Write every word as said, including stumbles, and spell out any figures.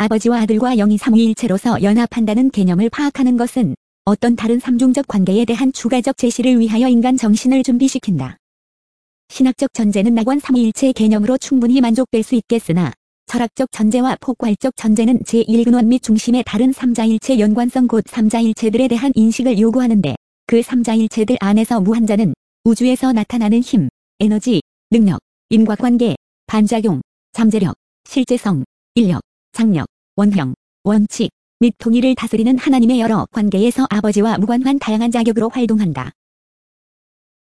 아버지와 아들과 영이 삼위일체로서 연합한다는 개념을 파악하는 것은 어떤 다른 삼중적 관계에 대한 추가적 제시를 위하여 인간 정신을 준비시킨다. 신학적 전제는 낙원 삼위일체 개념으로 충분히 만족될 수 있겠으나 철학적 전제와 폭발적 전제는 제일 근원 및 중심의 다른 삼자일체 연관성 곧 삼자일체들에 대한 인식을 요구하는데 그 삼자일체들 안에서 무한자는 우주에서 나타나는 힘, 에너지, 능력, 인과관계, 반작용, 잠재력, 실제성, 인력, 장력, 원형, 원칙 및 통일을 다스리는 하나님의 여러 관계에서 아버지와 무관한 다양한 자격으로 활동한다.